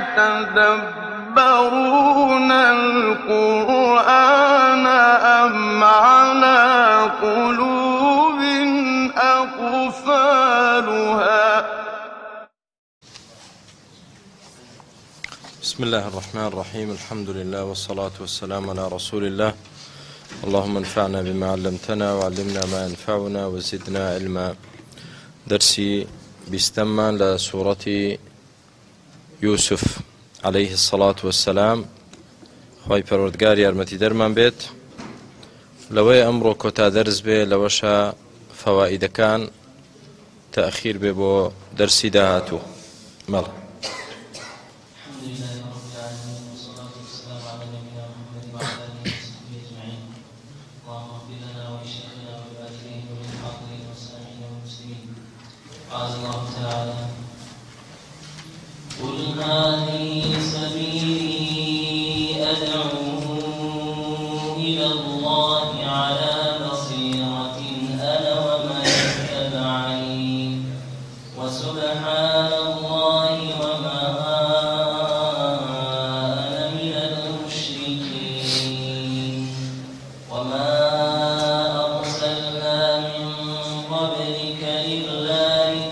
يَتَدَبَّرُونَ الْقُرْآنَ أَمْ عَلَىٰ قُلُوبٍ أَقْفَالُهَا بسم الله الرحمن الرحيم. الحمد لله والصلاة والسلام على رسول الله. اللهم انفعنا بما علمتنا وعلمنا ما ينفعنا وزدنا علما. درسي بيستمع لسورة يوسف عليه الصلاة والسلام. خواهي پروردگار يارمتي درمان بيت لوي أمرو كتا درس بي لوشا فوائد كان تأخير ببو درسي داهاتو مال. قال الله تعالى: قل هذه سبيلي أدعو إلى الله على بصيرة أنا ومن اتبعني وسبحان الله وما أنا من المشركين. وما أرسلنا من قبلك إلا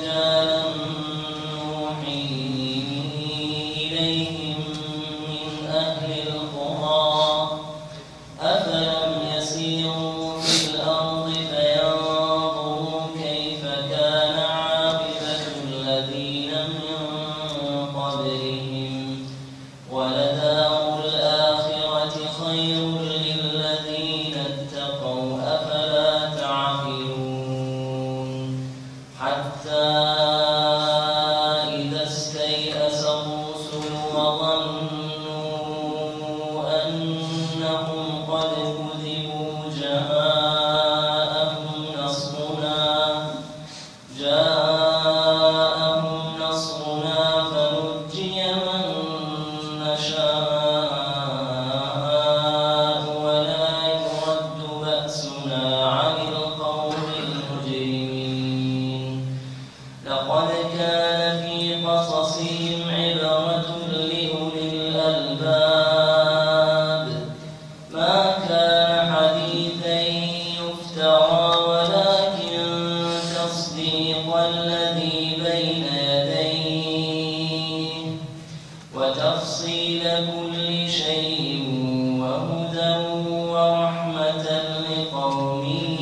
وتفصيل كل شيء وهدى ورحمة لقوم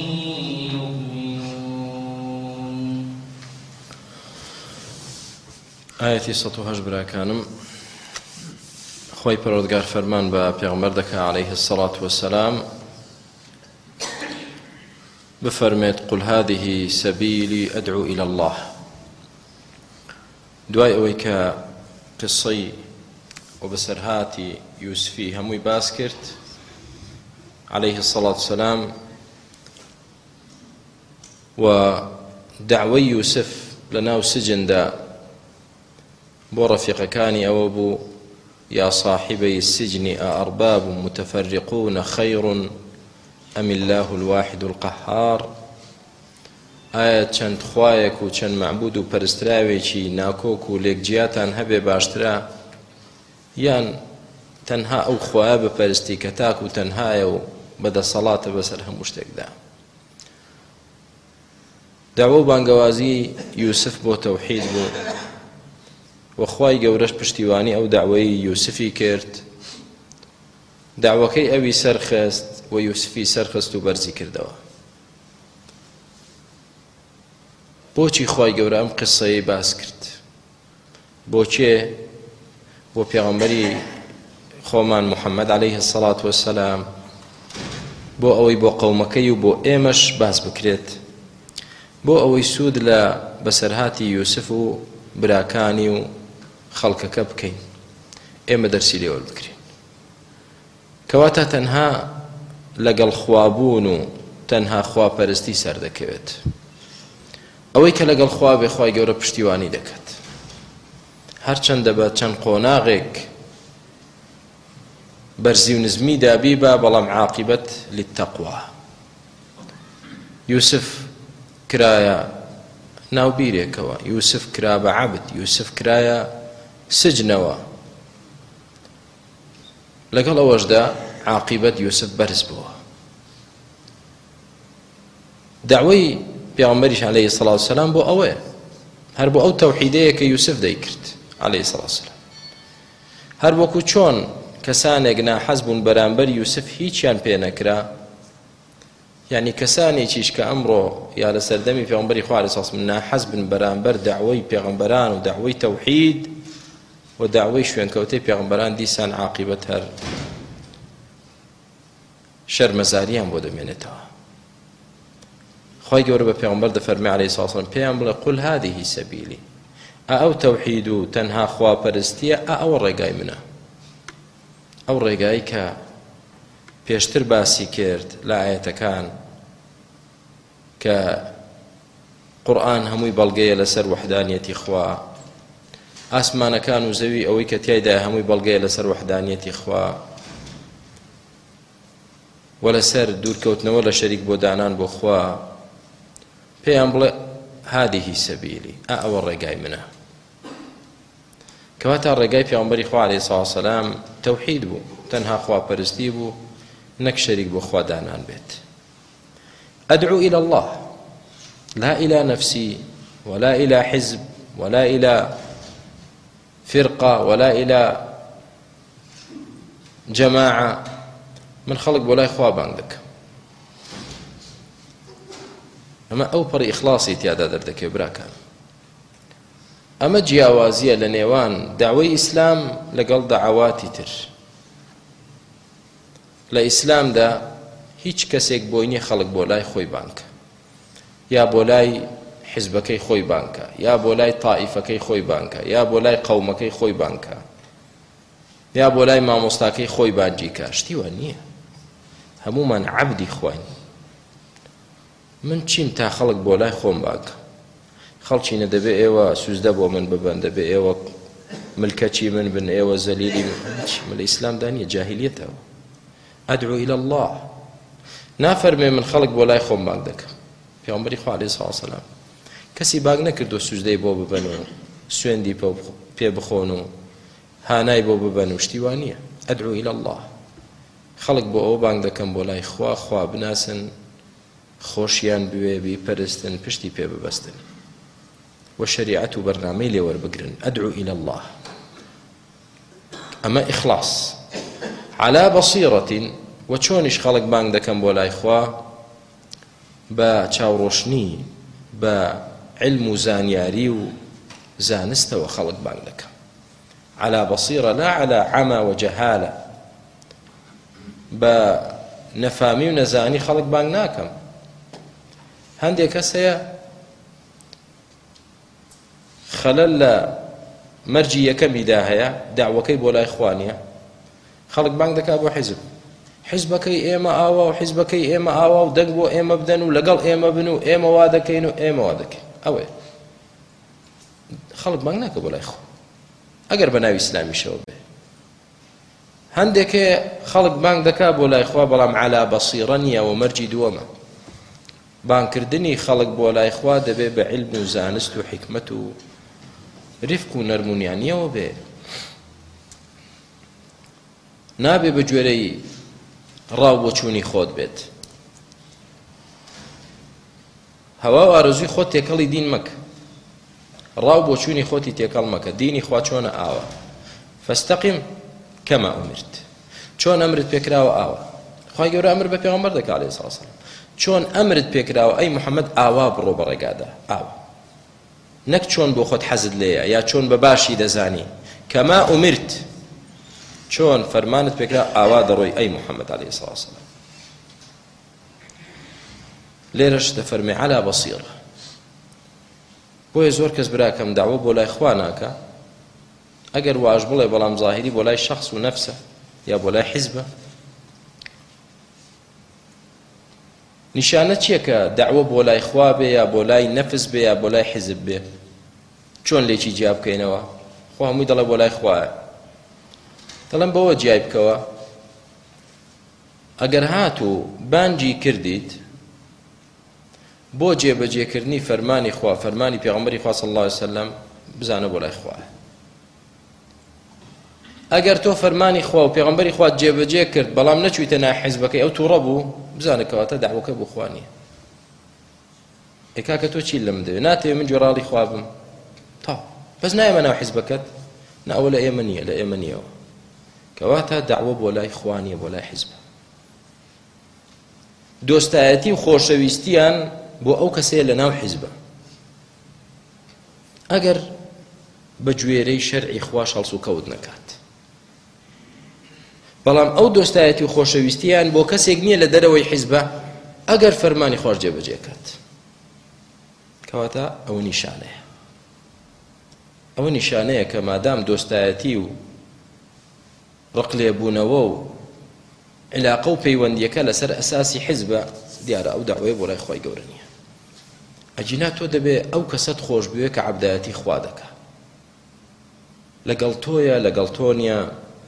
يؤمنون. آية سطوهاش براكانم. خوي پروردگار فرمان با پیغمبر دکا عليه الصلاة والسلام بفرميت: قل هذه سبيلي أدعو إلى الله. دوای ئەوەی کە قسەی وبسرهاتی يوسفي هەمووی باس کرد عليه الصلاة والسلام ودعوەی يوسف لەناو سجندا بۆ ڕەفیقەکانی ئەوە بوو: يا صاحبي السجن أأرباب متفرقون خير أم الله الواحد القهار. ئایا چەند خوایەک و چەند معبود و پەرستراوێکی ناکۆک و لێکجیاتان هەبێ باشترە، یان تەنها ئەو خوایە بپەرستی کە تاک و تەنهایە و بەدەسەڵاتە بەسەر هەموو شتێکدا. داوە و بانگەوازی یوسف بۆ تەوحید بوو و خوای گەورەش پشتیوانی ئەو داوای یوسفی کرد. داوەکەی ئەوی سەرخست و یوسفی سەرخست و بەرزی کردەوە. بۆچی خوای گەورە ئەم قسەی باس کرد؟ بۆچێ بۆ پێغەمبەری خۆمان محەممەد عليه الصلاة والسلام بۆ ئەوەی بۆ قەومەکەی و بۆ ئێمەش باس بکرێت، بۆ ئەوەی سوود لە بەسەرهاتی یوسف و براکانی و خەڵکەکە بکەین، ئێمە دەرسی لێوە بکرین. کەواتە تەنها لەگەڵ خوابوون و تەنها خواپەرستی سەردەکەوێت. ئەوەی کە لەگەڵ خوا بێ خوای گەورە پشتیوانی دەکات. هەرچەندە بە چەند قۆناغێک بەرزی و نزمی دابی بە، بەڵام عاقبەت للتەقوا. یوسف کرایە ناوبیرێکەوە، یوسف کرا بە عەبد، یوسف کرایە سجنەوە، لەگەڵ ئەوەشدا عاقیبەت یوسف بەرز بووە. داوای پێغەمبەریش عەلەیهی سەڵات وسەلام بۆ ئەوەیە، هەر بۆ ئەو تەوحیدەیە کە یوسف دەیکرد عەلەیهی سەڵات وسەلام، هەر وەکو چۆن کەسانێک ناحەز بوون بەرامبەر یوسف هیچیان پێ نەکرا، یعنی کەسانێکیش کە ئەمڕۆ یا لە سەردەمی پێغەمبەری خوا عەلەیهی سەڵات وسەلام ناحەز بن بەرامبەر داوای پێغەمبەران و داوای تەوحید و داوای شوێنکەوتەی پێغەمبەران، دیسان عاقیبەت هەر شەرمەزاریان بۆ دەمێنێتەوە. خی گەورە بە پێغەمبەر دەفەرمێ عەلەیهی سەڵات وسەلام پێیان بڵێ قل هذه سەبیلی، ئەو تەوحید و تەنها خواپەرستیە، ئەوە ڕێگای منە، ئەو ڕێگایی کە پێشتر باسی کرد لە ئاەتەکان کە قورئان هەمووی بەڵگەیە لەسەر وەحدانیەتی خوا، ئاسمانەکان و زەوی ئەوەی کە تیایدا هەمووی بەڵگەیە لەسەر وەحدانیەتی خوا و لەسەر دوورکەوتنەوە لە شەریک بۆ دانان بۆ خوا. پێیان بڵێ هذه سەبیلی، ئەوە ڕێگای منە. کەواتە ڕێگای پێغەمبەری خوا عەلەیهی سەڵات وسەلام تەوحید بوو، تەنها خواپەرستی بوو، نەک شەریک بۆ خوا دانان بێت. ئەدعو إلى الله لا إلى نفسي ولا إلى حزب ولا إلى فرقة ولا إلى جماعة، من خەڵک بۆ لای خوا بانگ دەکەم. ئەمە ئەو پەڕی ئیخلاسی تیادا دەردەکەوێت براکان. ئەمە جیاوازیە لە نێوان داوای ئیسلام لەگەڵ دەعەواتی تر. لە ئیسلامدا هیچ کەسێک بۆی نییە خەڵک بۆ لای خۆی بانکە، یا بۆ لای حیزبەکەی خۆی بانکە، یا بۆ لای تائیفەکەی خۆی بانکە، یا بۆ لای قەومەکەی خۆی بانکە، یا بۆ لای مامۆستاکەی خۆی بانجیکە. شتیوە نییە، هەمومان عەبدی خوین. من چیم تا خەڵک بۆ لای خۆم بانکە؟ خەڵکینە دەبێ ئێوە سوزدە بۆ من ببەن، دەبێ ئێوە ملکەچی من بن، ئێوە زەلیلی من. لە ئیسلامدا نییە، جاهیلیەتەوە. ئەدعو إلى الله، نافەرمێ من خەڵک بۆ لای خۆم بانگ دەکەم. پێغەمبەری خوا عەلەیهی سەڵات وسەلام کەسی بانگ نەکردو سوزدەی بۆ ببەن و سوێندی پێ بخۆن و هانای بۆ ببەن و شتی وان نییە. ئەدعو إلى الله، خەڵک بۆ ئەوە بانگ دەکەم بۆ لای خوا، خوا بناسن، خۆشیان بوێ، بیپەرستن، پشتی پێ ببەستن و شەریعەت و بەرنامەی لێ وەربگرن. ئەدعو إلى الله، ئەمە ئیخلاص على بەصیرەتین. و چۆنیش خەڵک بانگ دەکەم بۆ لای خوا؟ بە چاوڕۆشنی، بە علم و زانیاری و زانستەوە خەڵک بانگ دەکەم. على بەصیرە لا على عەما و جەهالە. بە نەفامی و نەزانی خەڵک بانگ ناکەم. هەندێک کەس هەیە خەلەل لە مەرجی یەکەمیدا هەیە، داوەکەی بۆ لای خوا نییە، خەڵک بانگ دەکات بۆ حیزب، حیزبەکەی ئێمە ئاوا و حیزبەکەی ئێمە ئاوا و دەنگ بۆ ئێمە بدەن و لەگەڵ ئێمە بن و ئێمە وا دەکەین و ئێمە وا دەکەین. ئەوەیە خەڵک بانگ ناکە بۆ لای خوا ئەگەر بە ناوی ئیسلامیشەوە بێ. هەندێکێ خەڵک بانگ دەکات بۆ لای خوا بەڵام عەلا بەصیرە نییە و مەرجی دووەمە. بانگکردنی خەڵک بۆ لای خوا دەبێت بە علم و زانست و حکمت و ریفق و نەرمونیانیەوە بێ، نابێ بە گوێرەی ڕاو بۆ چوونی خۆت بێت. هەوا و ئارەزووی خۆت تێکەڵی دین مەکە، ڕاو بۆ چوونی خۆتی تێکەڵ مەکە. دینی خوا چۆنە ئاوە، فەستەقیم کەما ئومرت، چۆن ئەمرت پێکراوە ئاوە. خی گەورە ئەمر بە پێغەمبەر دەکات عەلەیهی سەڵات وسەلام، چۆن ئەمرت پێکراوە ئەی محەممەد ئاوا بڕۆ بە ڕێگادا، ئاوە، نەک چۆن بۆ خۆت حەزت لێیە یا چۆن بە باشی دەزانی. کەما ئومرت، چۆن فەرمانت پێکرا ئاوا دەڕۆی ئەی محەممەد عەلەیهی سەڵات وسەلام. لێرەش دەفەرمێ عەلا بەصیرە. بۆیە زۆر کەس براکەم داوە بۆ لای خوا ناکە، ئەگەر واش بڵێ بەڵام زاهری بۆ لای شەخص و نەفسە یا بۆ لای حیزبە. نیشانە چییە کە داوە بۆ لای خوا بێ یا بۆ لای نەفس بێ یا بۆ لای حیزب بێ؟ چۆن لێکی جیا بکەینەوە؟ خوا هەمووی دەڵێ بۆ لای خوایە، دەڵێن بەوە جیای بکەوە. ئەگەر هات و بانجی کردیت بۆ جێبەجێکردنی فەرمانی خوا، فەرمانی پێغەمبەری خوا صلی الله علیه وسلم، بزانە بۆ لای خوایە. ئەگەر تۆ فەرمانی خوا و پێغەمبەری خوا جێبەجێ کرد بەڵام نەچوویتە ناو حیزبەکەی ئەو تووڕە بوو بزانە کەواتە داوەکە بۆ خوا نییە. کاکە تۆ چی لەم دەوێت ناتەوێت من گوێڕاڵی خوا بم تا بەس نایەمە ناو حیزبەکەت ناوە لە ئێمە نییە لە ئێمە نییەوە کەواتە داوە بۆ لای خوا نییە بۆ لای حیزبە. دۆستایەتی و خۆشەویستیان بۆ ئەو کەسەیە لە ناو حیزبە ئەگەر بە گوێرەی شەرعی خوا شەڵس و کەوت نەکات. بەڵام ئەو دۆستایەتی و خۆشەویستیان بۆ کەسێک نییە لە دەرەوەی حیزبە ئەگەر فەرمانی خۆش جێبەجێکات کەواتە ئەوە نیشانەیە. ئەوە نیشانەیە کە مادام دۆستایەتی و ڕقلێبوونەوە و علاقە و پەیوەندیەکە لەسەر ئەساسی حیزبە دیارە ئەو داوای بۆ لای خوای گەورە نییە. ئەجینا تۆ دەبێ ئەو کەسەت خۆش بوێ کە عەبدایەتی خوا دەکا لەگەڵ تۆیە لەگەڵ تۆ نییە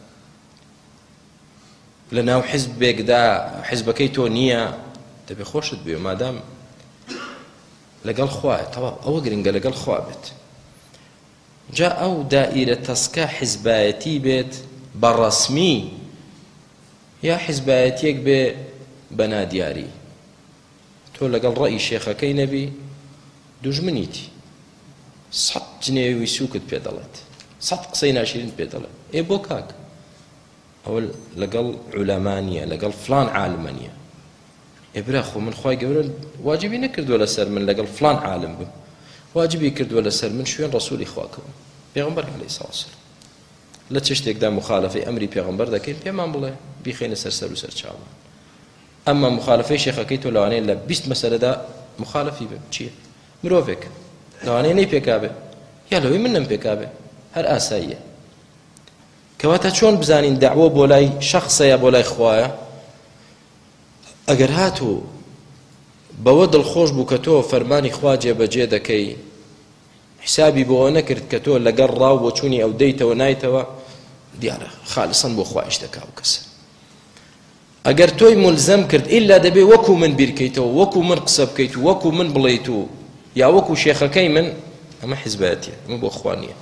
لە ناو حیزبێکدا حیزبەکەی تۆ نییە دەبێ خۆشت بێ مادام لەگەڵ خوایە تەواو ئەوە گرنگە لەگەڵ خوا بێت. جا ئەو دائیرە تەسکە حیزبایەتی بێت بە ڕەسمی یا حیزبایەتیەک بێ بە نادیاری تۆ لەگەڵ ڕەئی شێخەکەی نەبی دوژمنیتی 100 جنێوی سووکت پێ دەڵێت 100 قسەی ناشرین پێ دەڵێت ئێ بۆ کاک ئەوە لەگەڵ عولەما نییە لەگەڵ فلان عالمە نییە. ئێبرا خۆ من خوای گەورە واجبی نەکردووە لەسەر من لەگەڵ فلان عالم بم واجبی کردووە لەسەر من شوێن ڕەسوولی خواکەوە پێغەمبەر عەلەیهی سڵام لە چ شتێکدا مخالفەی ئەمری پێغەمبەر دەکەین پێمان بڵێ بیخێنە سەر سەر و سەر چاومان. ئەمما مخالفەی شێخەکەی تۆ لەوانەیە لە 20 مەسەلەدا مخالفی بم چییە؟ مرۆڤێک لەوانەیە نەی پێکابێ یا لەوەی من نەم پێکابێ هەر ئاساییە. کەواتە چۆن بزانین داوە بۆ لای شەخصەیە بۆ لای خوایە ئەگەر هاتوو بەوە دڵخۆش بوو کە تۆ فەرمانی خوا جێبەجێ دەکەی حسابی بۆەوە نەکرد کە تۆ لەگەڵ ڕاو بۆ چوونی ئەو دەیتەوە نایتەوە دیارە خالسەن بۆ خوایش دەکا و کەسە. ئەگەر تۆی ملزەم کرد ئیلا دەبێ وەکو من بیرکەیتەوە وەکو من قسە بکەیت و وەکو من بڵێیت و یا وەکو شێخەکەی من ئەمە حیزبایەتیە ئەمە بۆ خوا نییە.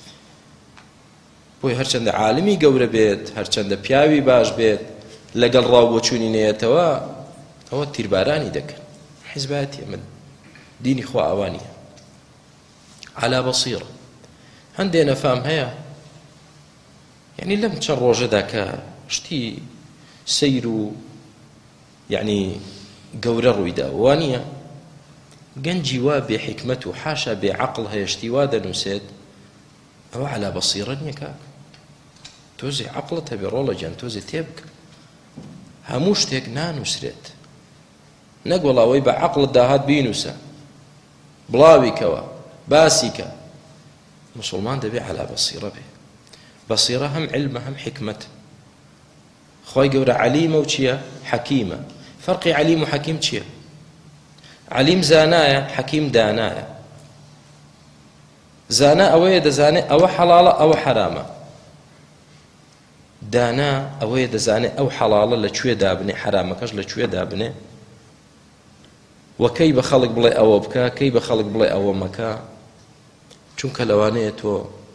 بۆی هەرچەندە عالمی گەورە بێت هەرچەندە پیاوی باش بێت لەگەڵ ڕاو بۆ چوونی نێتەوە ئەوە تیربارانی دەکەن حیزبایەتیە من دینی خوا ئەوانیە على بەسیرە. هەندێ نەفام هەیە یعنی لەم چەند ڕۆژەدا کە شتی سەیر و یعنی گەورە ڕوویدا وانییە گەنجی وا بێ حکمت و حاشا بێ عەقڵ هەیەشتی وا دەنووسێت ئەوە على بەسیرە نییە کاک تۆزێ عەقڵت هەبێ ڕۆڵە گیان تۆزێ تێبکە هەموو شتێک نانووسرێت نەک وەڵاوەی بە عەقڵت داهات بینووسە بڵاویکەوە باسیکە. مسلمان دەبێ على بەسیرە بێ بەسیرە هەم علمە هەم حکمت. خۆی گەورە عەلیمە و چییە؟ حەکیمە. فەرقی عەلیم و حەکیم چییە؟ عەلیم زانایە حەکیم دانایە. زانا ئەوەیە دەزانێت ئەوە حەڵاڵە ئەوە حەرامە. دانا ئەوەیە دەزانێت ئەو حەڵاڵە لەکوێ دابنێ حەرامەکەش لەکوێ دابنێ وەکەی بە خەڵک بڵێ ئەوە بکە کەی بە خەڵک بڵێ ئەوە مەکە. چونکە لەوانەیە تۆ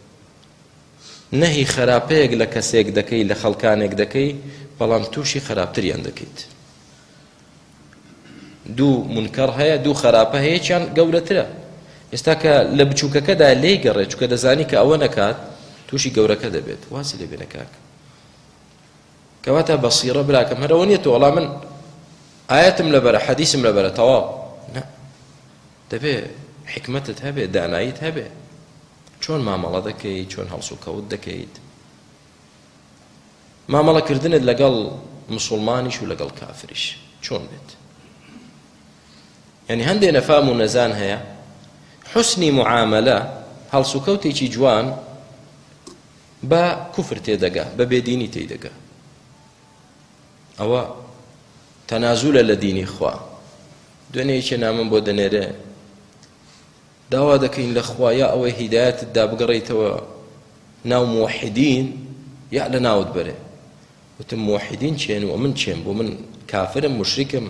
نەهی خراپەیەک لە کەسێک دەکەی لە خەڵکانێک دەکەی بەڵام تووشی خراپتریان دەکەیت. دوو منکەڕ هەیە دوو خراپە هەیەکیان گەورەترە. ئێستا کە لە بچووکەکەدا لێی گەڕێت چونکە دەزانی کە ئەوە نەکات تووشی گەورەکە دەبێت واسی لێ بێنە کاک. کەواتە بەسیرە براکەم هەرەوە نییە تۆ وەڵام من ئاەتم لەبەرە حەدیثم لەبەرە تەواو نە دەبێ حکمەتت هەبێ داناییت هەبێ چۆن مامەڵە دەکەیت چۆن هەڵس و کەوت دەکەیت مامەڵەکردنت لەگەڵ مسلمانیش و لەگەڵ کافریش چۆن بێت. یعنی هەندێ نەفام و نەزان هەیە حسنی معاملە هەڵس و کەوتێکی جوان بە کوفر تێدەگا بە بێدینی تێدەگا ئەوە تەنازولە لە دینی خوا. دوێنەیەکی نامم بۆ دەنێرێ داوا دەکەین لە خوا یا ئەوەی هیدایەتتدا بگەڕێیتەوە ناو موحیدین یا لە ناوت بەرێ. وتم موحیدین چێن و من چێم بۆ من کافرم مشریکم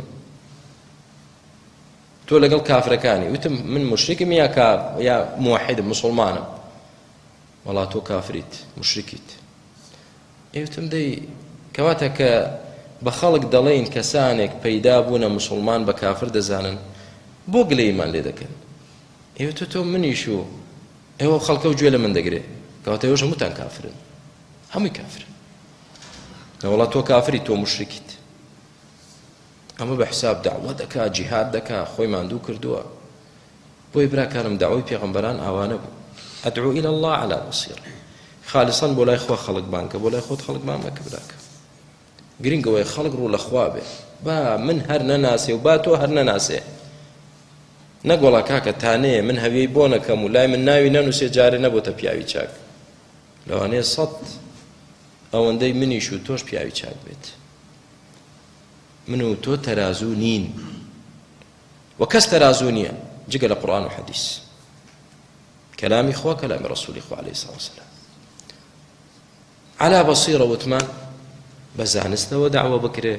تۆ لەگەڵ کافرەکانی. وتم من مشریکم یا موحیدم مسلمانم. وەڵا تۆ کافریت مشریکیت ئێوتم دەی کەواتە کە بە خەڵک دەڵێن کەسانێک پەیدا بوونە موسڵمان بە کافر دەزانن بۆ گلەیمان لێ دەکەن ئێوە تۆ منیش و ئێوە خەڵکە و گوێ لە من دەگرێ کەواتە ئێوەش هەمووتان کافرن هەمووی کافرن نەوەڵا تۆ کافری تۆ مشرکیت ئەمە بە حساب داوە دەکا جیهاد دەکا خۆی ماندوو کردووە بۆی براکانم داوای پێغەمبەران ئاوانە بوو ئەدعو إلى الله على بصيرة خالصا بۆ لای خوا خەڵک بانکە بۆ لای خۆت خەڵک بان مەکە براکە گرنگەوەی خەڵک ڕوو لە خوا بێ با من هەر نەناسێ و با تۆ هەر نەناسێ نەگوڵا کاکە تانەیە من هەویەی بۆ نەکەم و لای من ناوی نەنووسێ جارێ نەبۆتە پیاوی چاک لەوانەیە سەد ئەوەندەی منیش و تۆش پیاوی چاک بێت من و تۆ تەرازوو نین و کەس تەرازوو نییە جگە لە قورئان و حەدیث کەلامی خوا کەلامی ڕەسوولی خوا عەلەیهی سەڵاتو وەسەلام على بصيرة وتمان بزانستەوە دعوە بکرێ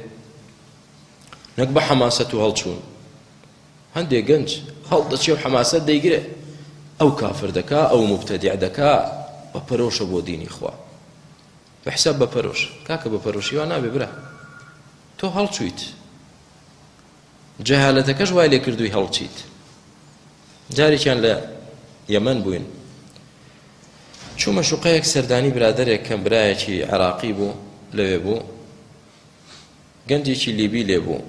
نەک بە حەماسەت و هەڵچوون هەندێک گەنج هەڵدەچێ و حەماسەت دەیگرێ ئەو کافر دەکا ئەو مبتەدیع دەکا بە پەرۆشە بۆ دینی خوا بە حساب بە پەرۆش کاکە بە پەرۆشی وا نابێ برا تۆ هەڵچوویت جەهالەتەکەش وای لێ کردووی هەڵچیت جارێکیان لە یەمەن بووین چوومە شوقەیەک سەردانی برادەرێک کەم برایەکی عێراقی بوو لەوێ بوو گەنجێکی لیبی لێ بوو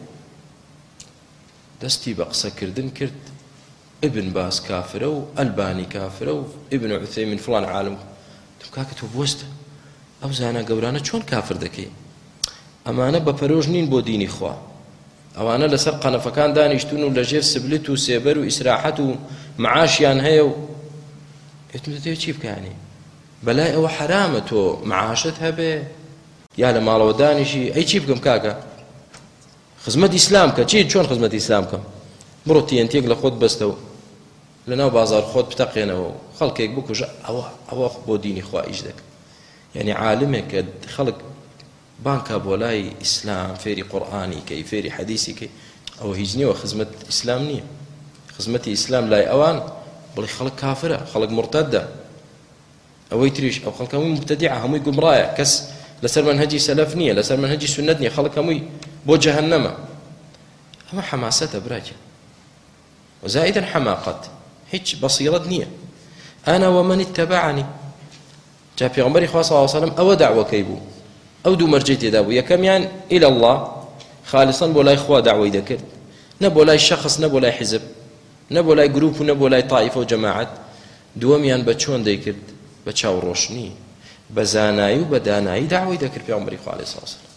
دەستی بە قسەکردن کرد ابن باس کافرە و ئەلبانی کافرە و ابن عوثەیمین فڵان عالم کاکە تۆ بوەستە ئەو زانە گەورانە چۆن کافر دەکەی ئەمانە بە پەرۆژ نین بۆ دینی خوا ئەوانە لەسەر قەنەفەکان دانیشتون و لەژێر سبلت و سێبەر و ئیسراحەت و معاشیان هەیە و ئێتم چی بکانی بەلای ئەوە حرامە تۆ معاشت هەبێ یا لە ماڵەوە دانیشی ئەی چی بکەم کاکە خزمەت ئیسلام کە چی چۆن خزمەت ئیسلام کەم بڕۆ تیەنتێک لە خۆت بەستە و لەناو بازار خۆت بتەقێنەوە و خەڵکێک بکوژە ئەوە بۆ دینی خوا ئیش دەکە یعنی عالمێک کە خەڵک بانکە بۆ لای ئیسلام فێری قورئانی کەی فێری حەدیثی کەی ئەوە هیچ نییە خزمەت ئیسلام نییە خزمەتی ئیسلام لای ئەوان بڵێ خەڵک کافرە خەڵک مرتەدە ئەوەی تریش ئەو خەڵک هەمووی مبتەدیعە هەمووی گومڕایە کەس لەسەر منهەجی سەلەف نییە لەسەر منهەجی سونەت نییە خەڵک هەمووی بۆ جەهەنەمە ئەمە حەماسەتە براکە وزائدا حەماقەت هیچ بەصیرەت نییە ئەنا ومن اتبعني جا پێغەمبەری خوا صلی الله علیه و سلم ئەوە داوەکەی بوو ئەو دوو مەرجەی تێدا بوو یەکەمیان إلى الله خالصا بۆ لای خوا داوای دەکرد نە بۆ لای شەخص نە بۆ لای حزب نە بۆ لای گروپ و نە بۆ لای طائفە و جەماعەت دووەمیان بە چۆن دەیکرد بە چاوڕۆشنی بە زانایی و بە دانایی داوای دەکرد پێغەمبەری خوا عەلەیهی سەڵاتو وەسەلام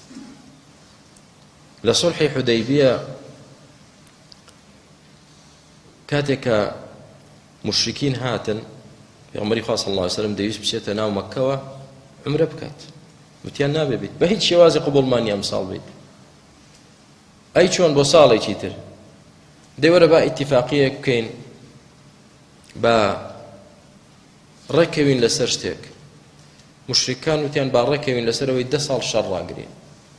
لە سوڵحی حودەیبیە کاتێک کە مشرکین هاتن پێغەمبەری خوا صلی الله علیه و سلم دەویست بچێتە ناو مەککەوە عومرە بکات وتیان نابێ بیت بە هیچ شێوازی قبوڵمان نییە ئەمساڵ بیت ئەی چۆن بۆ ساڵێکی تر دەیوەرە با ئیتیفاقیەک بکەین بە ڕێکەوین لەسەر شتێک مشرکان وتیان با ڕێکەوین لەسەرەوەی 10 ساڵ شەڕ ڕاگرین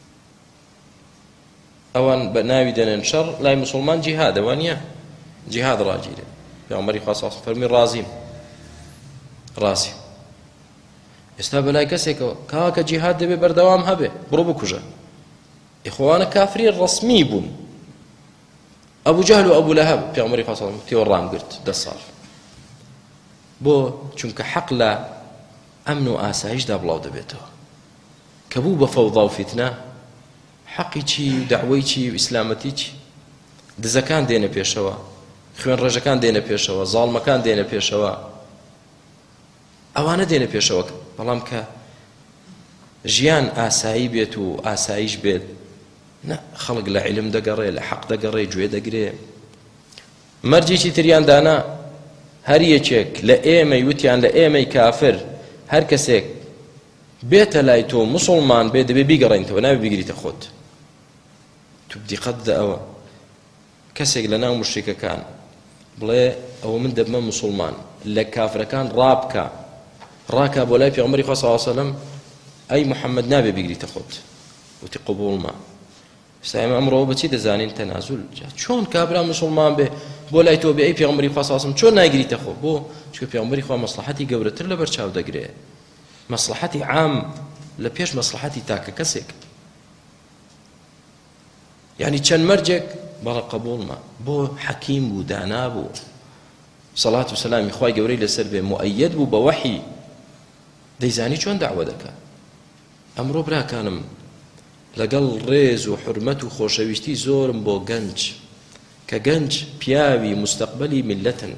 ئەوان بە ناوی دەنێن شەڕ لای موسڵمان جیهاد ئەوانە جیهاد ڕاگیرێ پێغەمبەری خوا صلی الله علیه و سلم فەرمی ڕازیم ڕاستی ئێستا بەلای کەسێکەوە کاکە جیهاد دەبێ بەردەوام هەبێ بڕۆ بکوژە ئیخوانە کافری ڕەسمی بوون ئەبوو جەهل و ئەبوو لەهەب پێغەمبەری خوا صلی الله علیه و سلم تێوە ڕامگرت 10 ساڵ بۆ چونکە حەق لە ئەمن و ئاسایشدا بڵاو دەبێتەوە کە بوو بە فەوضا و فیتنە حەقی چی دەعوەی چی و ئیسلامەتی چی دزەکان دێنە پێشەوە خوێن ڕێژەکان دێنە پێشەوە زاڵمەکان دێنە پێشەوە ئەوانە دێنە پێشەوە بەڵام کە ژیان ئاسایی بێت و ئاسایش بێت نە خەڵک لە عیلم دەگەڕێ لە حەق دەگەڕێ گوێ دەگرێ مەرجێکی تریان دانا هەر یەکێک لە ئێمەی وتیان لە ئێمەی کافر هەر کەسێک بێتە لای تۆ موسڵمان بێ دەبێ بیگەڕێنیتەوە نابێ بیگریتە خۆت تو بدیقەت بدە ئەوە کەسێک لە ناو مشریکەکان بڵێ ئەوە من دەبمە موسڵمان لە کافرەکان ڕابکە ڕاکە بۆ لای پێغەمبەری خوا صلی الله علیه و سلم ئەی محەممەد نابێ بیگریتە خۆت وتی قبوڵما ئێستا ئێمە ئەمڕۆ بەچی دەزانین تەنازول چۆن کابرا موسڵمان بێ بۆ لای تۆ بێ ئەی پێغەمبەری خوا صلی الله علیه و سلم چۆن نایگریتە خۆ بۆ چونکە پێغەمبەری خوا مەسلحەتی گەورەتر لەبەر چاو دەگرێ مەسلحەتی عام لە پێش مەسلحەتی تاکە کەسێک یعنی چەند مەرجێک بەڵە قبوڵمە بۆ حەکیم بوو دانا بوو سەڵات و سەلامی خوای گەورەی لەسەر بێ مؤەیەد بوو بە وەحی دەیزانی چۆن داعوە دەکات ئەمڕۆ براکانم لەگەڵ ڕێز و حورمەت و خۆشەویستی زۆرم بۆ گەنج کە گەنج پیاوی مستەقبەلی میلەتن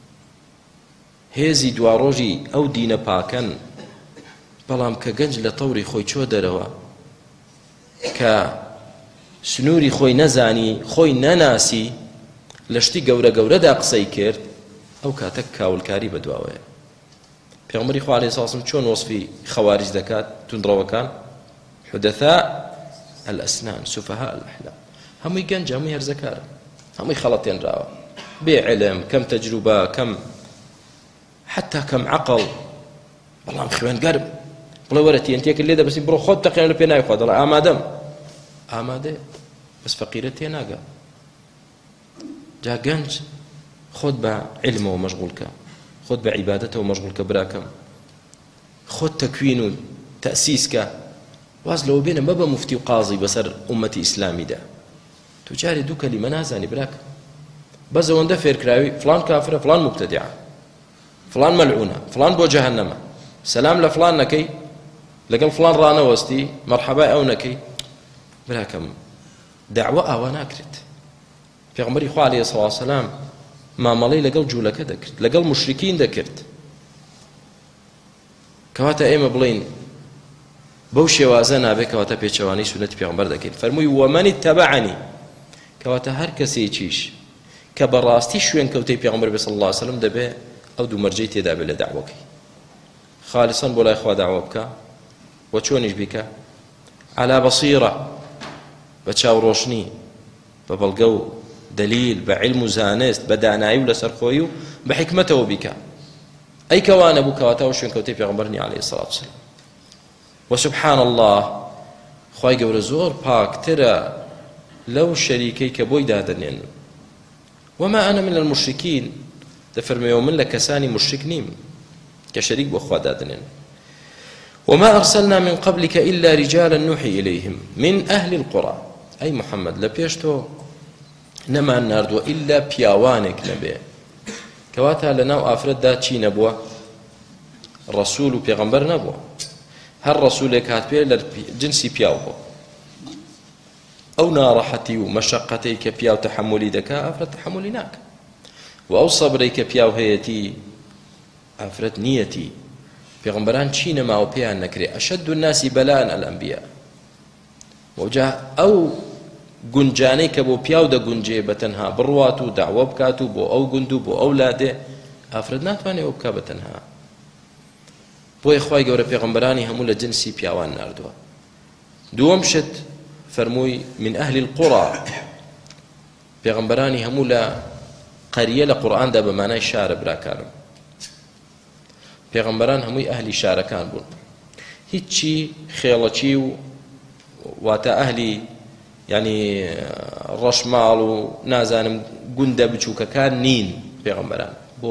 هێزی دواڕۆژی ئەو دینە پاکەن بەڵام کە گەنج لە تەوری خۆی چۆ دەرەوە کە سنووری خۆی نەزانی خۆی نەناسی لە شتی گەورە گەورەدا قسەی کرد ئەو کاتە کاولکاری بەدواوەیە پێغەمبەری خوا عەلەیهی سەڵام چۆن وەصفی خەواریج دەکات توندڕەوەکان حدەثاء الأسنان سفهاء الأحلام هەمووی گەنج هەمووی هەرزەکارە هەمووی خەڵەتێنراوە بێ علم کەم تەجروبە کەم حتى کەم عەقڵ بەڵام خوێنگەرم بڵێ وەرە تێنتێکت لێ دەبەسی بڕۆ خۆت تەقێنە لە پێ ناوی خوا دەڵێ ئامادەم ئامادەیە بەس فەقیرە تێناگا جا گەنج خۆت بە علمەوە مەشغوڵکە خۆت بە عیبادەتەوە مەشغوڵکە براکەم خۆت تەکوین و تەسیسکە واز لەوە بێنە مەبە مفتی و قازی بەسەر ئومەتی ئیسلامیدا تو جارێ دوو کەلیمە نازانی براکە بەس ئەوەندە فێرکراوی فلان کافرە فلان مبتەدیعە فلان مەلعونە فلان بۆ جەهەنەمە سەلام لە فلان نەکەی لەگەڵ فلان ڕانەوەستی مەرحەبای ئەو نەکەی براکەم داعوە ئاوا ناکرێت پێغەمبەری خوا عەلەیهی سەڵاتو وەسەلام مامەڵەی لەگەڵ جوولەکە دەکرد لەگەڵ موشریکین دەکرد کەواتە ئێمە بڵین بەو شێوازە نابێت کەواتە پێچەوانەی سونەتی پێغەمبەر دەکەین فەرمووی وەمەن اتەبەعنی کەواتە هەر کەسێکیش کە بەڕاستی شوێن کەوتەی پێغەمبەر بێ صلی الله علیه وسلم دەبێ ئەو دوو مەرجەی تێدا بێت لە داعوەکەی خالصەن بۆ لای خوا داعوە بکە و چۆنیش بیکە عەلا بەصیرە بە چاوڕۆشنی بە بەڵگە و دلیل بە علم و زانست بە دانایی و لەسەرخۆیی و بە حکمەتەوە بیکە ئەی کەوانە بوو کەواتەوە شوێن کەوتەی پێغەمبەرنی عەلەیهی سەڵاتو وسەلام وسبحان الله خوای گەورە زۆر پاکترە لەو شەریکەی کە بۆی دادەنێن وما أنا من المشركين دەفەرمێەوە من لە کەسانی مشرک نیم کە شەریک بۆ خوا دادنێن وما أرسلنا من قبلك إلا رجالا نوحي إليهم من أهل القرى أي محمد لپێش تۆ نەمان ناردووە إلا پیاوانێک نەبێ کەواتە لەناو ئافرەتدا چی نەبووە ڕەسوول و پێغەمبەر نەبووە هەر ڕەسوولێک هات پێ لە جنسی پیاو بوو ئەو ناڕەحەتی و مەشەقەتەی کە پیاو تەحەمولی دەکا ئافرەت تەحەمولی ناکە و ئەو سەبرەی کە پیاو هەیەتی ئافرەت نیەتی پێغەمبەران چی نەماوە پێیان نەکرێ ئەشەد الناسی بەلان ئەلئەنبیا وجا ئەو گونجانەی کە بۆ پیاو دەگونجێ بەتەنها بڕوات و داعوە بکات و بۆ ئەو گوند و بۆ ئەو لادێ ئافرەت ناتوانێت ئەوە بکا بەتەنها بۆیە خوای گەورە پێغەمبەرانی هەموو لە جنسی پیاوان ناردووە دووەم شت فەرمووی من ئەهلی القوڕا پێغەمبەرانی هەموو لە قەریە لە قورئاندا بە مانای شارە براکانم پێغەمبەران هەمووی ئەهلی شارەکان بوون هیچی خێڵەچی و واتە ئەهلی یعنی ڕەشماڵ و نازانم گوندە بچووکەکان نین پێغەمبەران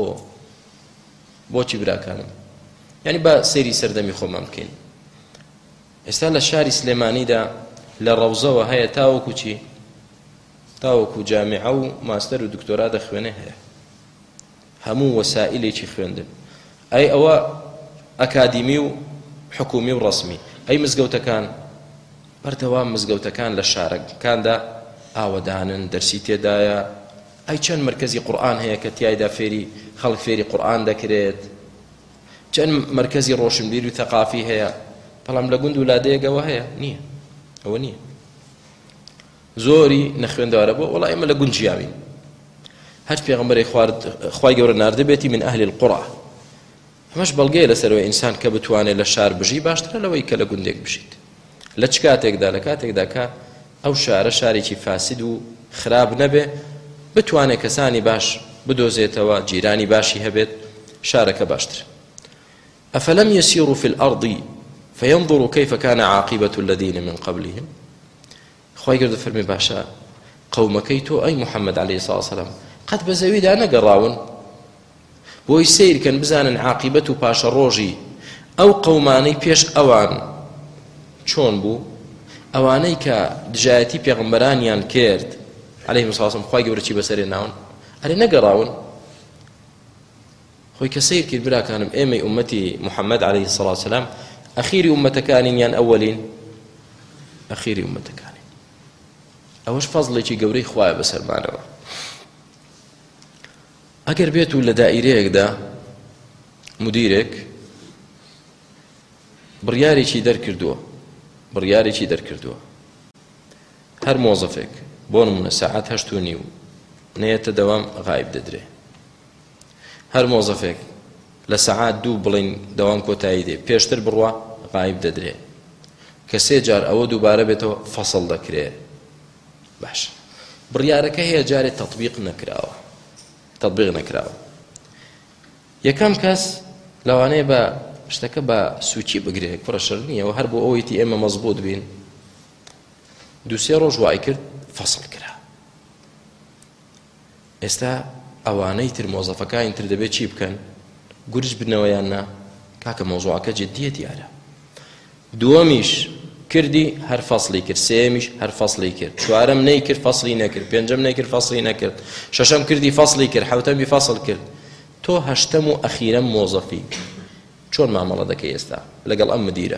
بۆچی براکانم یعنی بە سەیری سەردەمی خۆمان بکەین ئێستا لە شاری سلێمانیدا لە ڕەوزەوە هەیە تاوەکو چی تاوەکو جامعە و ماستەر و دکتۆرا دەخوێنێ هەیە هەموو وەسائلێکی خوێندن ئەی ئەوە ئەکادیمی و حکومی و ڕەسمی ئەی مزگەوتەکان بەردەوام مزگەوتەکان لە شارەکاندا ئاوەدانن دەرسی تێدایە ئەی چەند مرکزی قورئان هەیە کە تیایدا فێری خەڵک فێری قورئان دەکرێت چەند مرکزی ڕۆشنبیری و تەقافی هەیە بەڵام لە گوند و لادەیەکەوە هەیە نییە ئەوە نییە زۆری نەخوێندەوارە بۆ وەڵا ئێمە لە گوند ژیاوین هەر پێغەمبەری خوای گەورە ناردەبێتی من ئەهلی القوڕا ئەمەش بەڵگەیە لەسەرەوەی ئینسان کە بتوانێت لە شار بژی باشترە لەوەی کە لە گوندێک بژیت لە چ کاتێکدا لە کاتێکدا کە ئەو شارە شارێکی فاسد و خراب نەبێ بتوانێت کەسانی باش بدۆزێتەوە جیرانی باشی هەبێت شارەکە باشتر أفلم يسيروا في الأرض فينظروا كيف كان عاقبة الذين من قبلهم خوای گەورە فەرمی باشە قەومەکەی تۆ ئەی محەممەد عەلەیهی سەڵاتو وسەلام قەت بە زەویدا نەگەڕاون بۆی سیرکەن بزانن عاقبەت و پاشە ڕۆژی ئەو قەومانەی پێش ئەوان چۆن بوو ئەوانەی کە دژایەتی پێغەمبەرانیان کرد عەلەیهیمو سڵام خوای گەورە چی بەسەرێ ناون ئەرێ نەگەڕاون خۆی کە سیر کرد براکانم ئێمەی ئومەتی محەممەد عەلەیهی سەڵات وسەلام ئەخیری ئومەتەکانین یان ئەوەلین ئەخیری ئومەتەکانین ئەوەش فەزڵێکی گەورەی خوایە بەسەرمانەوە ئەگەر بێت و لە دائیرەیەکدا مدیرێک بڕیارێکی دەرکردووە هەر مۆزەفێک بۆ نمونە سەعات 8:30 نەیەتە دەوام غایب دەدرێ هەر مۆزەفێک لە سەعات 2 بڵین دەوام کۆتایی دێ پێشتر بڕوا غایب دەدرێ کە 3 جار ئەوە دووبارە بێتەوە فەسڵ دەکرێ باش بڕیارەکە هەیە جارێ تەطبیق نەکراوە یەکەم کەس لەوانەیە بە شتەکە بە سوچی بگرێ کوڕە شەر نییە و هەر بۆ ئەوەیەتی ئێمە مەزبوط بین 2-3 ڕۆژ وای کرد فەسڵ کرا ئێستا ئەوانەی تر مۆزەفەکانی تر دەبێت چی بکەن گورج بنەوەیان نا کاکە مۆزوعەکە جددیە دیارە دووەمیش کردی هەر فەسڵی کرد سێمیش هەر فەسڵی کرد چوارەم نەیکرد فەسڵی نەکرد پێنجەم نەیکرد فەسڵی نەکرد شەشەم کردی فەسڵی کرد حەوتەمی فەسڵ کرد تۆ هەشتەم و ئەخیرەم مۆزەفی چۆن مامەڵە دەکەی ئێستا لەگەڵ ئەم مدیرە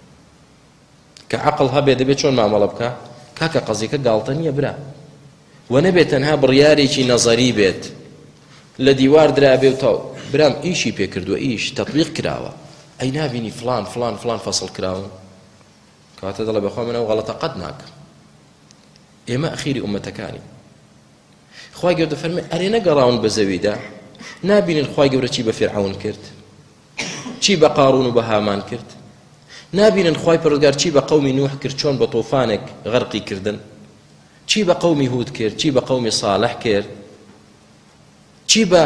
کە عەقڵ هەبێ دەبێت چۆن مامەڵە بکە کاکە قەزیکە گاڵتە نییە برا و نەبێت تەنها بڕیارێکی نەزەری بێت لە دیوار درابێ و تاو برام ئیشی پێکردووە ئیش تەطبیق کراوە ئەی نابینی فلان فلان فلان فەسڵ کراون کەواتە دەڵێ بەخوا من ئەو غەڵەتە قەت ناکەم ئێمە ئەخیری ئومەتەکانی خوای گەورە دەفەرمێ ئەرێ نەگەڕاون بە زەویدا نابینن خوای گەورە چی بە فیرعەون کرد چی بە قارون و بە هامان کرد نابینن خوای پەروەردگار چی بە قەومی نوح کرد چۆن بە تۆفانێک غەرقی کردن چی بە قەومی هود کرد چی بە قەومی صالح کرد چی بە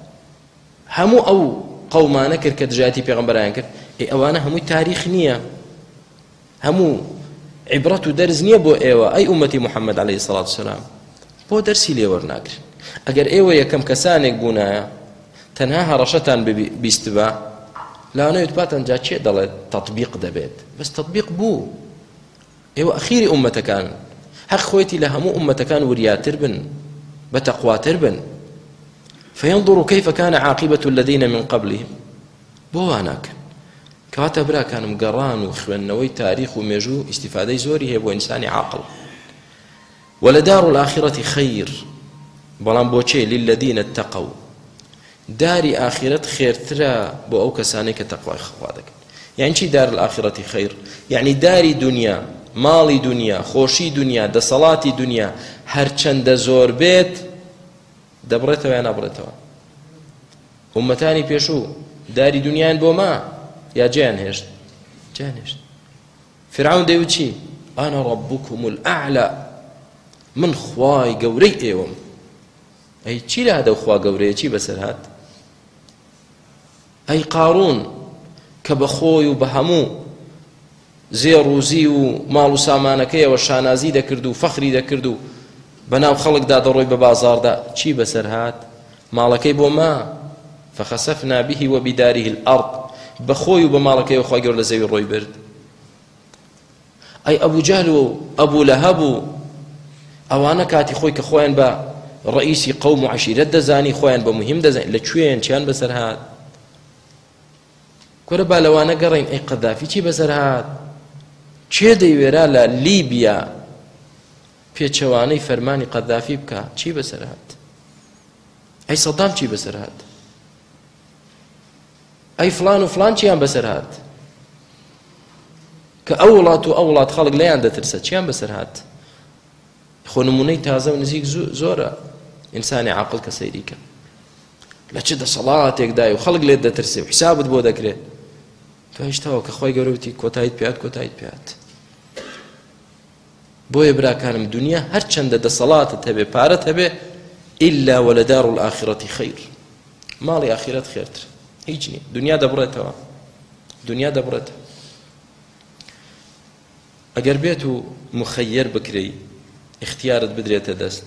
هەموو ئەو قەومانە کرد کە دژایەتی پێغەمبەران کرد ئەوانە هەمووی تاریخ نییە هەموو عیبرەت و دەرز نییە بۆ ئێوە ئەی ئومەتی محەممەد عەلەیهی سەڵات وسەلام بۆ دەرسی لێ وەرناگرن ئەگەر ئێوە یەکەم کەسانێک بوونایە تەنها هەڕەشەتان بیست بە لاوانەیە دواتان جا چێ دەڵێت تەطبیق دەبێت بەس تەطبیق بوو ئێوە ئەخیری ئومەتەکان حەق خۆیەتی لە هەموو ئومەتەکان وریاتر بن بەتەقواتر بن فينظروا كيف كان عاقبة الذين من قبلهم بواناك كواتا براكانم قران وخوانوي تاريخ وميجو استفادة زوري هي بو إنسان عاقل ولدار الآخرة خير بلان بوچي للذين اتقوا داري آخرة خير ترى بو أو كسانيك تقوى خوادك يعني چي دار الآخرة خير يعني داري دنيا مالي دنيا خوشي دنيا دا صلاتي دنيا هر چند زور بيت دەبڕێتەوە یان نابڕێتەوە ئومەتانی پێشوو داری دنیایان بۆ ما یا جیان هێشت فرعون دەیوت چی ئانا ڕەبوکم الئەعلا من خوای گەورەی ئێوەم ئەی چی لە هەدەو خوا گەورەیە چی بەسەر هات ئەی قارون کە بە خۆی و بە هەموو زێڕوزی و ماڵ و سامانەکەیەوە شانازی دەکرد و فەخری دەکرد و بەناو خەڵکدا دەڕۆی بە بازاڕدا چی بەسەر هات ماڵەکەی بۆ ما فخسفنا به وبداره الأرض بەخۆی و بە ماڵەکەی خوای گەورە لە زەوی ڕۆی برد ئەی ئەبوو جەهل و ئەبوو لەهەب و ئەوانە کاتی خۆی کە خۆیان بە ڕئیسی قەوم و عەشیرەت دەزانی خۆیان بە مهم دەزانی لەکوێیان چیان بەسەر هات کورە با لەوانە گەڕین ئەی قەدافی چی بەسەر هات چێ دەیوێرا لە لیبیا پێچەوانەی فەرمانی قەدافی بکە چی بەسەر هات ئەی سەدام چی بەسەر هات ئەی فلان و فلان چیان بەسەر هات کە ئەو وڵات و ئەو وڵات خەڵک لەیان دەترسە چیان بەسەر هات خۆ نمونەی تازە و نزیک زۆرە ئینسانی عاقڵ کە سەیریکە لە چ دەسەڵاتێکدای و خەڵک لێت دەترسێ و حیسابت بۆ دەکرێت تۆ هێشتاوە کە خۆی گەورەوتی کۆتاییت پێات بۆیە براکانم دنیا هەر چەندە دەسەڵاتت هەبێ پارەت هەبێ ئیلا وەلەدار الآخرەتی خەیر ماڵی ئاخرەت خێرتر هیچ نییە دنیا دەبڕێتەوە ئەگەر بێت و مخەیر بکرێی اختیارت بدرێتە دەست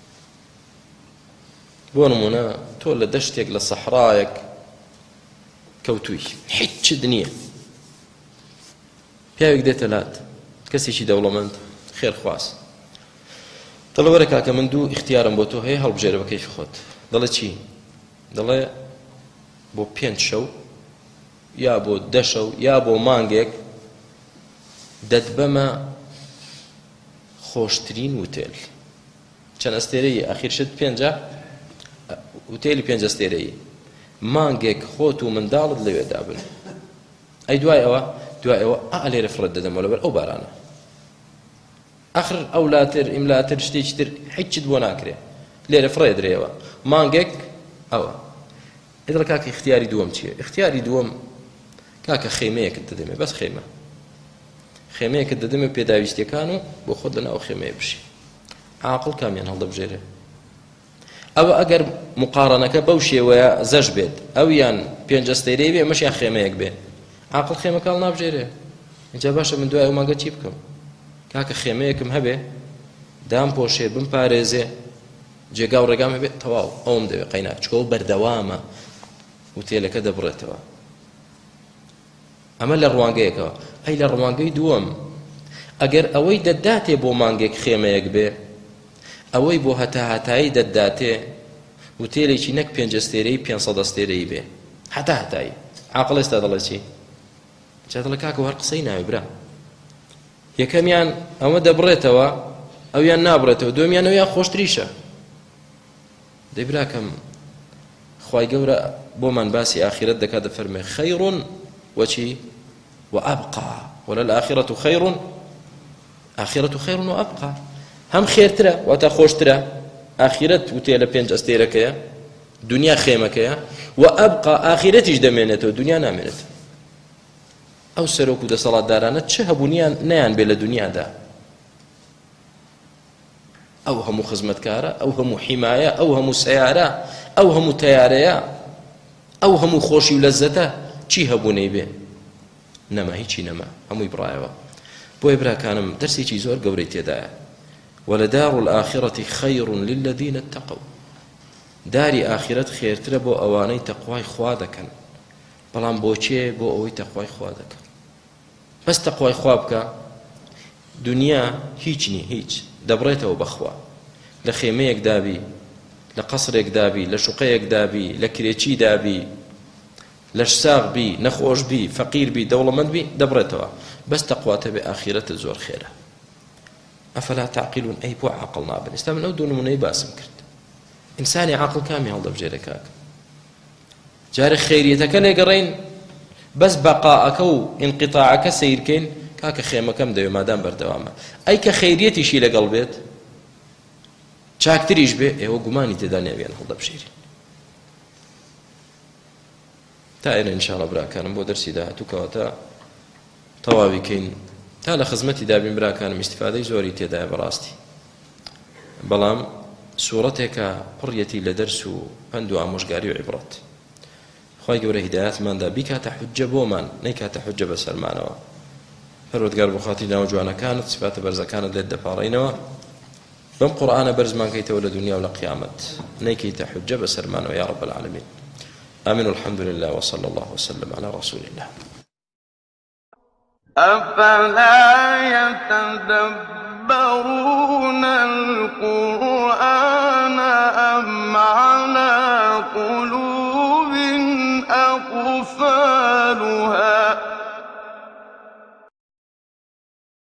بۆ نمونە تۆ لە دەشتێک لە سەحرایەک کەوتووی هیچ نییە پیاوێک دێتە لات کەسێکی دەوڵەمەند خێرخواست دەڵێ وەرە کاکە من دوو اختیارم بۆ تۆ هەیە هەڵبژێرە بە کەیفی خۆت دەڵێ چی دەڵێ بۆ 5 شەو یا بۆ 10 شەو یا بۆ مانگێک دەتبەمە خۆشترین وتێل چەند ئەستێرەیی ئاخیر شت 5 وتێلی 5 ئەستێرەیی مانگێک خۆت و منداڵت لەوێ دابن ئەی دوای ئەوە لێرە فڕێت دەدەمەوە لەبەر ئەو بارانە ئاخر ئەو لاتر ئیملاتر شتێکی تر هیچت بۆ ناکرێ لێرە فڕێ درێەوە مانگێک ئەوە ئێدڵ کاکە اختیاری دووەم چییە اختیاری دووەم کاکە خێمەیەکت دەدەمێ بەس خێمەیەکت دەدەمێ پێداویستیەکان و بۆ خۆت لەناو خێمەیە بشی عاقڵ کامیان هەڵدەبژێرێ ئەوە ئەگەر مقارنەکە بەو شێوەیە زەش بێت ئەویان 5 ئەستێرەی بێ مەشیان خێمەیەک بێ عاقڵ خێمەکاڵ نابژێرێ اینجا باشە من دوای ئەو مانگە چی بکەم کاکە خێمەیەکم هەبێ دام پۆشێ بمپارێزێ جێگا و ڕێگام هەبێت تەواو ئەوم دەوێت قەیناک چکۆ بەردەوامە وتێلەکە دەبڕێتەوە ئەمە لە ڕوانگەیەکەوە ئەی لە ڕوانگەی دووەم ئەگەر ئەوەی دەداتێ بۆ مانگێک خێمەیەک بێ ئەوەی بۆ هەتایی دەداتێ وتێلێکی نەک 5 ئەستێرەی 500 ئەستێرەی بێ هەتایی عاقڵ ئێستا دەڵێ چی جا دەڵێ کاکە هەر قسەی ناوێ برا یەکەمیان ئەمە دەبڕێتەوە ئەویان نابڕێتەوە دووەمیان ئەویان خۆشتریشە دەی براکەم خوای گەورە بۆمان باسی ئاخرەت دەکات دەفەرمێ خەیڕ وەچی وەئەبقا وەلەلئاخرەت خەیڕ ئاخرەت خەیڕ وەئەبقا هەم خێرترە واتە خۆشترە ئاخرەت وتێلە 5 ئەستێرەکەیە دنیا خێمەکەیە وەئەبقا ئاخرەتیش دەمێنێتەوە دنیا نامێنێت ئەو سەرۆک و دەسەڵاتدارانە چه هەبوونیان نەیان بێ لە دنیادا ئەو هەموو خزمەتکارە ئەو هەموو حیمایە ئەو هەموو سەیارە ئەو هەموو تەیارەیە ئەو هەموو خۆشی و لەززەتە چی هەبوونەی بێ نەما هیچی نەما هەمووی بڕایەوە بۆیە براکانم دەرسێکی زۆر گەورەی تێدایە وەلەدار الآخرة خەیڕ للذین اتقوا داری ئاخرەت خێرترە بۆ ئەوانەی تەقوای خوا دەکەن بەڵام بۆچێ بۆ ئەوەی تەقوای خوا دەکەن بەس تەقوای خوا بکە دنیا هیچ نی هیچ دەبڕێتەوە بەخوا لە خێمەیەک دابی لە قەسرێک دابی لە شوقەیەک دابی لە کرێچی دابی لە شساغ بی نەخۆش بی فەقیر بی دەوڵەمەند بی دەبڕێتەوە بەس تەقواتە بێ ئاخرەتت زۆر خێرە ئەفەلا تعقیلون ئەی بۆ عاقڵ نابن ئێستا من ئەو دوو نمونەی باسم کرد ئینسانی عاقڵ کامی هەڵدەبژێرە کاکە جارە خێریەتەکە لێگەڕین بەس بەقاءەکە و ئینقیتاعەکە سەیرکەین کاکە خێمەکەم دەوێ مادام بەردەوامە ئەی کە خێریەتیشی لەگەڵ بێت چاکتریش بێ ئێوە گومانی تێدا نەبێن هەڵدەبژێرین تا ئێرە ئینشاءڵڵا براکانم بۆ دەرسی داهاتوو کەواتە تەواوی کەین تا لە خزمەتی دابین براکانم ئیستیفادەی زۆری تێدایە بەڕاستی بەڵام سوورەتێکە پڕیەتی لە دەرس و پند و ئامۆژگاری و عیبرەت خوای گەورە هیدایەتماندا بیکاتە حوجە بۆمان نەیکاتە حوجە بەسەرمانەوە پەروەردگار بۆ خاتی ناو جوانەکانت سفاتە بەرزەکانت لێت دەپاڕێنەوە بەم قورئانە بەرزمان کەیتەوە لە دنیا و لە قیامەت نەیکەیتە حوجە بەسەرمانەوە یا رب العالمین آمين والحمد لله وصلى الله وسلم على رسول الله أفلا يتدبرون القرآن